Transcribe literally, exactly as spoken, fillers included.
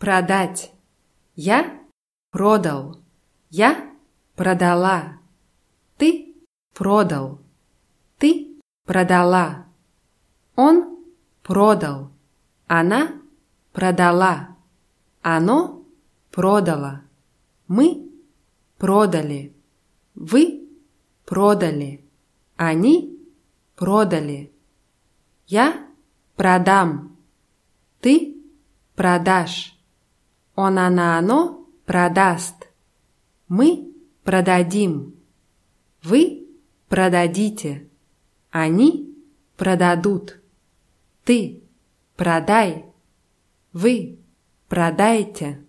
продать. Я продал. Я продала. Ты продал. Ты продала. Он продал. Она продала. Оно продало. Мы продали. Вы продали. Они продали. Я продам. Ты продашь. Он, она, оно продаст. Мы продадим. Вы продадите. Они продадут. Ты продай. Вы продайте.